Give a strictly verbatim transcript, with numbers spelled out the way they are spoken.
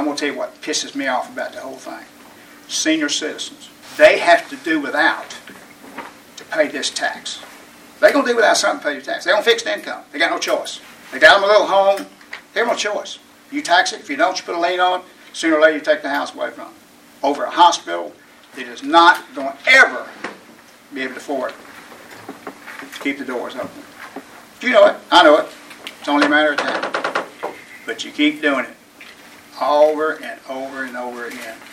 I'm going to tell you what pisses me off about the whole thing. Senior citizens, they have to do without to pay this tax. They're going to do without something to pay the tax. They're on fixed income. They got no choice. They got them a little home. They have no choice. You tax it. If you don't, you put a lien on it. Sooner or later, you take the house away from them. Over a hospital that is not going to ever be able to afford to keep the doors open. You know it. I know it. It's only a matter of time. But you keep doing it over and over and over again.